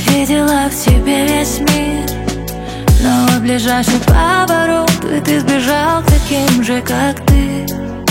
видела в тебе весь мир, но в ближайший поворот и ты сбежал к таким же, как ты,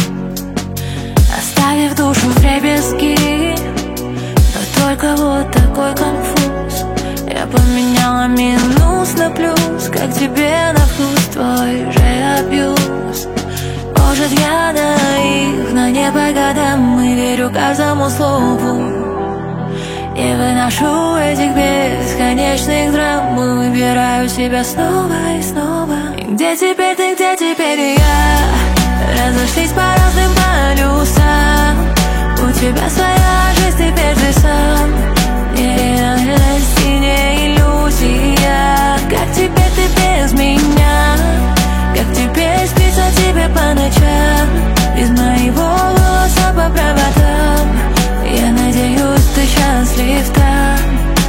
оставив душу вдребезги. Но только вот такой конфуз. Я поменяла минус на плюс, как тебе на вкус твой же абьюз. Может, я наивна, не по годам, и верю каждому слову. Не выношу этих бесконечных драм, выбираю себя снова и снова. И где теперь ты, где теперь я? Разошлись по разным полюсам. У тебя своя жизнь, теперь ты сам. Нереальность и не иллюзия. Как теперь ты без меня? Как теперь спится тебе по ночам? Без моего голоса по проводам. Я надеюсь, ты счастлив там.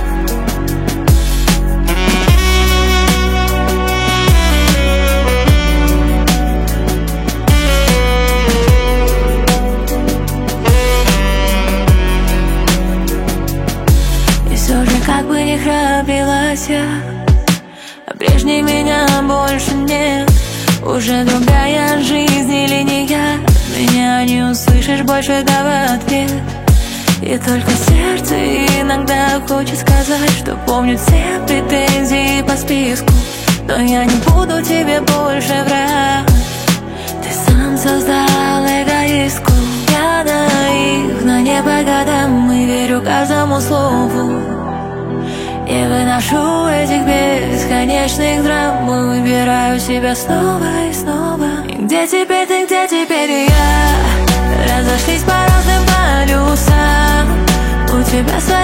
И все же, как бы ни храбрилась я, а прежней меня больше нет. Уже другая жизнь или не я? Меня не услышишь больше, да в ответ. И только сердце иногда хочет сказать, что помнит все претензии по списку. Но я не буду тебе больше врать. Ты сам создал эгоистку. Я наивна, не по годам, и верю каждому слову. Не выношу этих бесконечных драм, выбираю себя снова и снова. И где теперь ты, где теперь я? Разошлись по разным полюсам. У тебя своя